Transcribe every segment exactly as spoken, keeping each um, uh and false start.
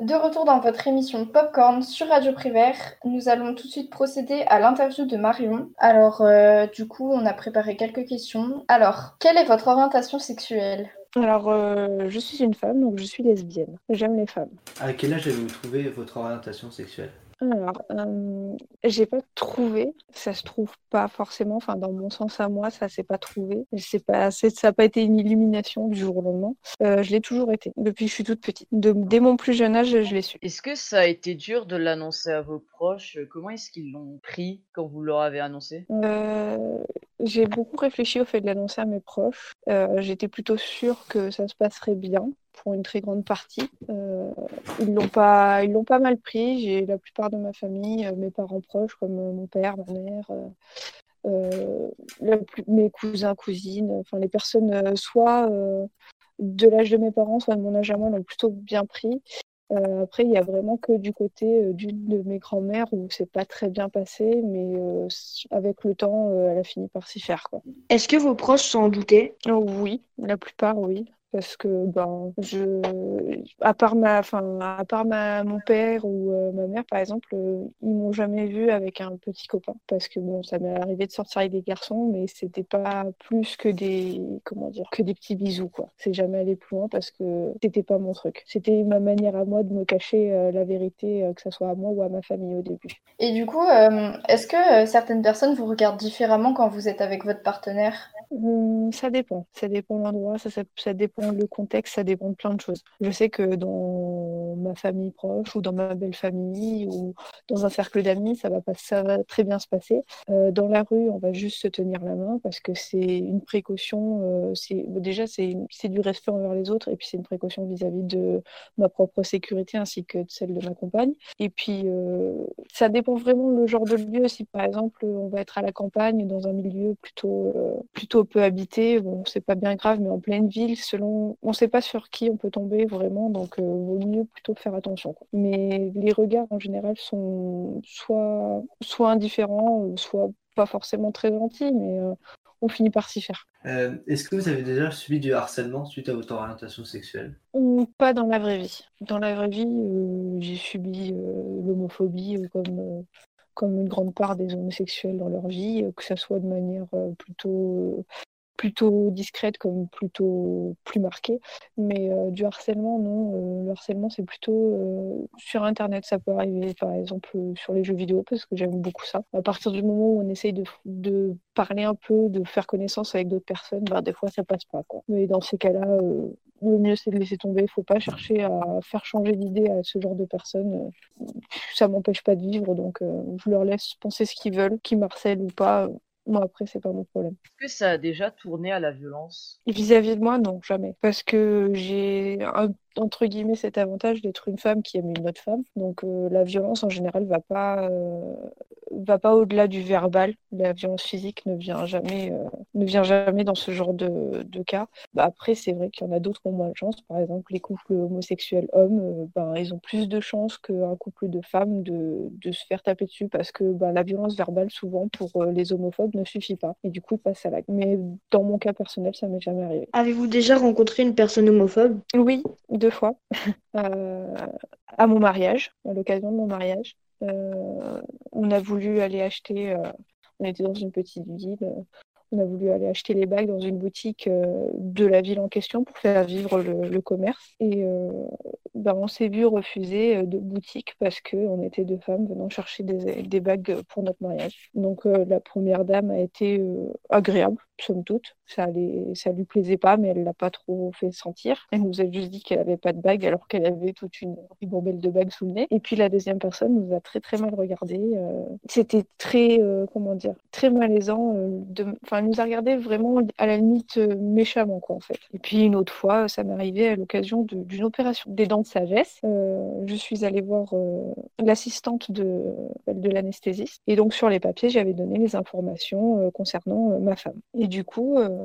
De retour dans votre émission Popcorn sur Radio Prévert, nous allons tout de suite procéder à l'interview de Marion. Alors, euh, du coup, on a préparé quelques questions. Alors, quelle est votre orientation sexuelle? Alors, euh, je suis une femme, donc je suis lesbienne. J'aime les femmes. À quel âge avez-vous trouvé votre orientation sexuelle? Alors, euh, j'ai pas trouvé, ça se trouve pas forcément, enfin dans mon sens à moi, ça s'est pas trouvé. C'est pas, c'est- ça n'a pas été une illumination du jour au lendemain. Euh, je l'ai toujours été, depuis que je suis toute petite. De- dès mon plus jeune âge, je l'ai su. Est-ce que ça a été dur de l'annoncer à vos proches? Comment est-ce qu'ils l'ont pris quand vous leur avez annoncé? Euh, j'ai beaucoup réfléchi au fait de l'annoncer à mes proches. Euh, j'étais plutôt sûre que ça se passerait bien pour une très grande partie. Euh, ils l'ont pas, ils l'ont pas mal pris. J'ai la plupart de ma famille, euh, mes parents proches comme euh, mon père, ma mère, euh, euh, la plus- mes cousins, cousines, enfin les personnes euh, soit euh, de l'âge de mes parents, soit de mon âge à moi l'ont plutôt bien pris. Euh, après, il y a vraiment que du côté euh, d'une de mes grand-mères où c'est pas très bien passé, mais euh, c- avec le temps, euh, elle a fini par s'y faire, quoi. Est-ce que vos proches s'en doutaient? Oh, oui, la plupart, oui. Parce que ben je à part ma enfin à part ma mon père ou euh, ma mère par exemple, euh, ils m'ont jamais vu avec un petit copain parce que bon ça m'est arrivé de sortir avec des garçons mais c'était pas plus que des comment dire que des petits bisous quoi. C'est jamais allé plus loin parce que c'était pas mon truc. C'était ma manière à moi de me cacher euh, la vérité euh, que ça soit à moi ou à ma famille au début. Et du coup, euh, est-ce que euh, certaines personnes vous regardent différemment quand vous êtes avec votre partenaire? Hum, ça dépend, ça dépend de l'endroit, ça, ça, ça dépend le contexte, ça dépend de plein de choses. Je sais que dans ma famille proche ou dans ma belle famille ou dans un cercle d'amis, ça va pas, ça va très bien se passer. Euh, dans la rue, on va juste se tenir la main parce que c'est une précaution. Euh, c'est bon, déjà c'est c'est du respect envers les autres et puis c'est une précaution vis-à-vis de ma propre sécurité ainsi que de celle de ma compagne. Et puis euh, ça dépend vraiment le genre de lieu. Si par exemple on va être à la campagne dans un milieu plutôt euh, plutôt peu habité, bon c'est pas bien grave, mais en pleine ville, selon, on sait pas sur qui on peut tomber vraiment, donc euh, vaut mieux plutôt faire attention, quoi. Mais les regards en général sont soit soit indifférents, euh, soit pas forcément très gentils, mais euh, on finit par s'y faire. Euh, est-ce que vous avez déjà subi du harcèlement suite à votre orientation sexuelle? Ou pas dans la vraie vie. Dans la vraie vie, euh, j'ai subi euh, l'homophobie euh, comme, euh, comme une grande part des homosexuels dans leur vie, euh, que ça soit de manière euh, plutôt, euh, plutôt discrète comme plutôt plus marquée. Mais euh, du harcèlement, non. Euh, le harcèlement, c'est plutôt euh, sur Internet. Ça peut arriver, par exemple, euh, sur les jeux vidéo, parce que j'aime beaucoup ça. À partir du moment où on essaye de, de parler un peu, de faire connaissance avec d'autres personnes, bah, des fois, ça passe pas, quoi. Mais dans ces cas-là, euh, le mieux, c'est de laisser tomber. Il faut pas chercher à faire changer d'idée à ce genre de personnes. Euh, Ça m'empêche pas de vivre, donc euh, je leur laisse penser ce qu'ils veulent, qu'ils m'harcèlent ou pas. Moi, après, c'est pas mon problème. Est-ce que ça a déjà tourné à la violence? Et vis-à-vis de moi, non, jamais. Parce que j'ai, un- entre guillemets, cet avantage d'être une femme qui aime une autre femme. Donc, euh, la violence, en général, va pas, euh, va pas au-delà du verbal. La violence physique ne vient jamais, euh, ne vient jamais dans ce genre de, de cas. Bah, après, c'est vrai qu'il y en a d'autres qui ont moins de chance. Par exemple, les couples homosexuels hommes, euh, ben, ils ont plus de chances qu'un couple de femmes de, de se faire taper dessus parce que ben, la violence verbale, souvent, pour euh, les homophobes, ne suffit pas. Et du coup, ils passent à l'acte. Mais dans mon cas personnel, ça m'est jamais arrivé. Avez-vous déjà rencontré une personne homophobe? Oui, deux fois. Euh, à mon mariage, à l'occasion de mon mariage. Euh, on a voulu aller acheter, euh, on était dans une petite ville, euh, on a voulu aller acheter les bagues dans une boutique euh, de la ville en question pour faire vivre le, le commerce. Et euh, ben, on s'est vu refuser euh, de boutique parce qu'on était deux femmes venant chercher des, des bagues pour notre mariage. Donc euh, la première dame a été euh, agréable, somme toute. Ça, allait, ça lui plaisait pas, mais elle l'a pas trop fait sentir. Elle nous a juste dit qu'elle avait pas de bague alors qu'elle avait toute une ribambelle de bagues sous le nez. Et puis la deuxième personne nous a très très mal regardé. Euh, c'était très, euh, comment dire, très malaisant. Euh, de... Enfin, elle nous a regardé vraiment à la limite euh, méchamment, quoi, en fait. Et puis une autre fois, ça m'est arrivé à l'occasion de- d'une opération des dents de sagesse. Euh, je suis allée voir euh, l'assistante de, de l'anesthésiste. Et donc sur les papiers, j'avais donné les informations euh, concernant euh, ma femme. Et du coup, euh,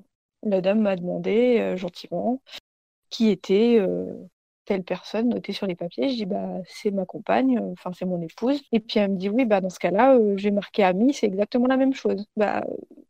la dame m'a demandé euh, gentiment qui était euh, telle personne notée sur les papiers. Je dis bah c'est ma compagne, euh, enfin c'est mon épouse. Et puis elle me dit oui bah dans ce cas-là euh, j'ai marqué ami, c'est exactement la même chose. Bah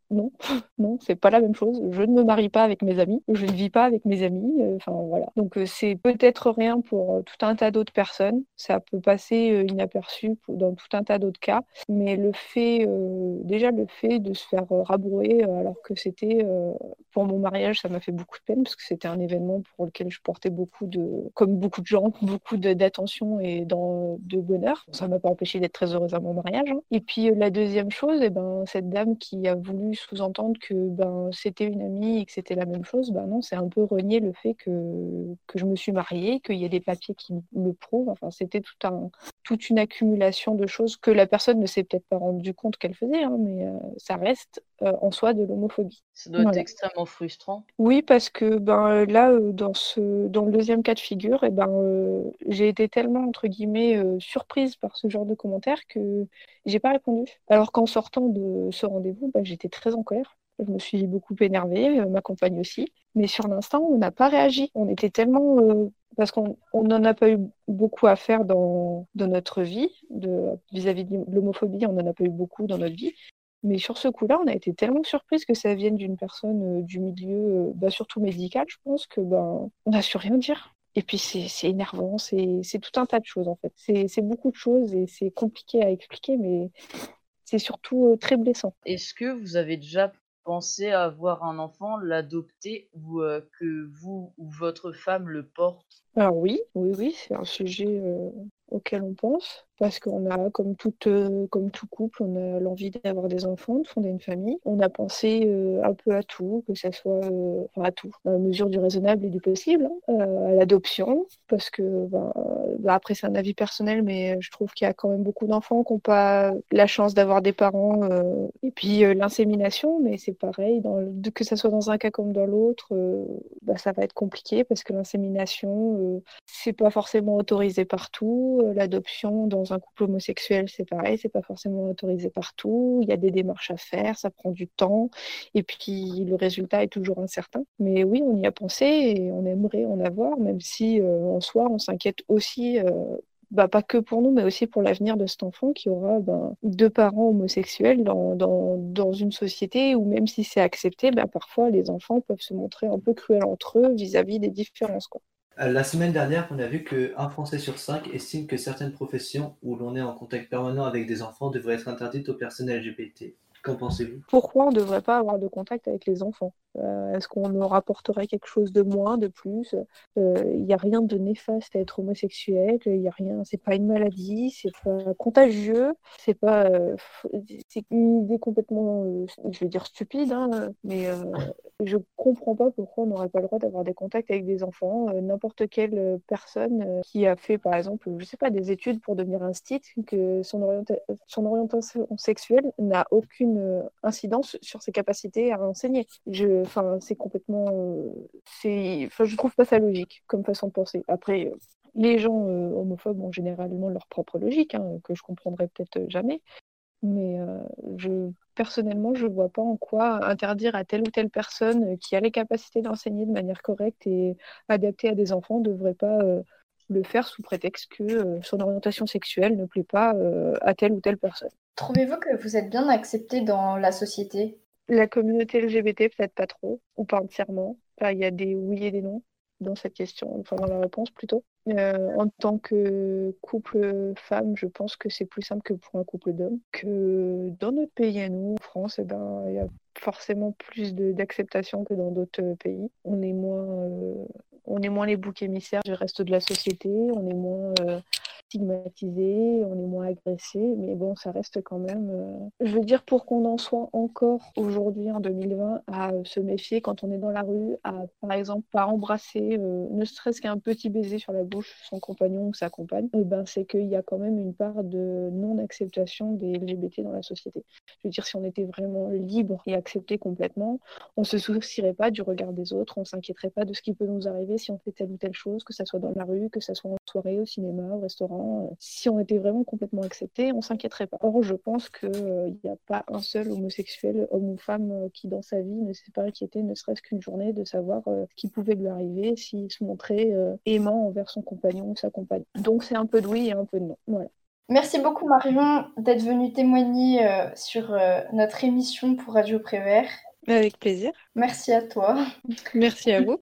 non, non, c'est pas la même chose. Je ne me marie pas avec mes amis, je ne vis pas avec mes amis, euh, enfin voilà. Donc euh, c'est peut-être rien pour euh, tout un tas d'autres personnes, ça peut passer euh, inaperçu pour- dans tout un tas d'autres cas, mais le fait, euh, déjà le fait de se faire euh, rabrouer euh, alors que c'était, euh, pour mon mariage, ça m'a fait beaucoup de peine parce que c'était un événement pour lequel je portais beaucoup de, comme beaucoup de gens, beaucoup de- d'attention et dans, de bonheur. Ça m'a pas empêché d'être très heureuse à mon mariage, hein. Et puis euh, la deuxième chose, eh ben, cette dame qui a voulu sous-entendre que ben, c'était une amie et que c'était la même chose, ben non, c'est un peu renier le fait que, que je me suis mariée, qu'il y a des papiers qui le prouvent. Enfin, c'était tout un, toute une accumulation de choses que la personne ne s'est peut-être pas rendue compte qu'elle faisait, hein, mais euh, ça reste euh, en soi de l'homophobie. Ça doit être Voilà. extrêmement frustrant. Oui, parce que ben, euh, là, euh, dans ce, dans le deuxième cas de figure, eh ben, euh, j'ai été tellement, entre guillemets, euh, surprise par ce genre de commentaires que j'ai pas répondu. Alors qu'en sortant de ce rendez-vous, ben, j'étais très en colère. Je me suis beaucoup énervée, euh, ma compagne aussi. Mais sur l'instant, on n'a pas réagi. On était tellement... euh, parce qu'on on n'en a pas eu beaucoup à faire dans, dans notre vie, de, vis-à-vis de l'homophobie, on n'en a pas eu beaucoup dans notre vie. Mais sur ce coup-là, on a été tellement surprise que ça vienne d'une personne euh, du milieu, euh, bah, surtout médical, je pense, que ben, on n'a su rien dire. Et puis c'est c'est énervant, c'est c'est tout un tas de choses en fait. C'est c'est beaucoup de choses et c'est compliqué à expliquer, mais c'est surtout euh, très blessant. Est-ce que vous avez déjà pensé à avoir un enfant, l'adopter ou euh, que vous ou votre femme le porte? Alors oui, oui, oui, c'est un sujet euh, auquel on pense, parce qu'on a, comme toute, euh, comme tout couple, on a l'envie d'avoir des enfants, de fonder une famille. On a pensé euh, un peu à tout, que ça soit, euh, enfin à tout, dans la mesure du raisonnable et du possible, hein, euh, à l'adoption, parce que, ben, euh, bah, après c'est un avis personnel, mais je trouve qu'il y a quand même beaucoup d'enfants qui n'ont pas la chance d'avoir des parents, euh, et puis euh, l'insémination, mais c'est pareil, dans le- que ça soit dans un cas comme dans l'autre, euh, bah, ça va être compliqué parce que l'insémination, euh, c'est pas forcément autorisé partout. Euh, L'adoption dans un couple homosexuel, c'est pareil, c'est pas forcément autorisé partout. Il y a des démarches à faire, ça prend du temps, et puis le résultat est toujours incertain. Mais oui, on y a pensé et on aimerait en avoir, même si euh, en soi, on s'inquiète aussi. Euh, bah, pas que pour nous, mais aussi pour l'avenir de cet enfant qui aura ben, deux parents homosexuels dans, dans, dans une société où même si c'est accepté, ben, parfois les enfants peuvent se montrer un peu cruels entre eux vis-à-vis des différences, quoi. Euh, La semaine dernière, on a vu qu'un Français sur cinq estime que certaines professions où l'on est en contact permanent avec des enfants devraient être interdites aux personnes L G B T. Qu'en pensez-vous? Pourquoi on ne devrait pas avoir de contact avec les enfants? Euh, est-ce qu'on leur apporterait quelque chose de moins, de plus? Euh, Il n'y a rien de néfaste à être homosexuel, il y a rien, c'est pas une maladie, c'est pas contagieux, c'est pas, euh, c'est une idée complètement, euh, je vais dire stupide, hein, mais euh, je comprends pas pourquoi on n'aurait pas le droit d'avoir des contacts avec des enfants. Euh, n'importe quelle euh, personne euh, qui a fait, par exemple, je sais pas, des études pour devenir un stit, que son, orienta- son orientation sexuelle n'a aucune euh, incidence sur ses capacités à enseigner. Je, enfin, c'est complètement, euh, c'est, enfin, je trouve pas ça logique comme façon de penser. Après, euh, les gens euh, homophobes ont généralement leur propre logique, hein, que je comprendrai peut-être jamais. Mais euh, je, personnellement, je ne vois pas en quoi interdire à telle ou telle personne qui a les capacités d'enseigner de manière correcte et adaptée à des enfants ne devrait pas euh, le faire sous prétexte que euh, son orientation sexuelle ne plaît pas euh, à telle ou telle personne. Trouvez-vous que vous êtes bien accepté dans la société? La communauté L G B T, peut-être pas trop, ou pas entièrement. Enfin, il y a des oui et des non dans cette question, enfin dans la réponse plutôt. Euh, en tant que couple femme, je pense que c'est plus simple que pour un couple d'hommes. Que dans notre pays à nous, en France, eh ben, il y a forcément plus de- d'acceptation que dans d'autres pays. On est moins, euh, on est moins les boucs émissaires du reste de la société, on est moins euh, stigmatisé, on est moins agressé, mais bon, ça reste quand même. euh, Je veux dire, pour qu'on en soit encore aujourd'hui en deux mille vingt à euh, se méfier quand on est dans la rue, à par exemple pas embrasser, euh, ne serait-ce qu'un petit baiser sur la bouche son compagnon ou sa compagne, eh ben, c'est qu'il y a quand même une part de non-acceptation des L G B T dans la société. Je veux dire, si on était vraiment libre et accepté complètement, on se soucierait pas du regard des autres, on s'inquiéterait pas de ce qui peut nous arriver si on fait telle ou telle chose, que ça soit dans la rue, que ça soit en soirée, au cinéma, au restaurant. Si on était vraiment complètement accepté, on s'inquiéterait pas. Or, je pense qu'il n'y a pas un seul homosexuel, homme ou femme, euh, qui dans sa vie ne s'est pas inquiété, ne serait-ce qu'une journée, de savoir euh, ce qui pouvait lui arriver s'il se montrait euh, aimant envers son compagnon ou sa compagne. Donc c'est un peu de oui et un peu de non. Voilà. Merci beaucoup Marion d'être venue témoigner euh, sur euh, notre émission pour Radio Prévert. Avec plaisir. Merci à toi. Merci à vous.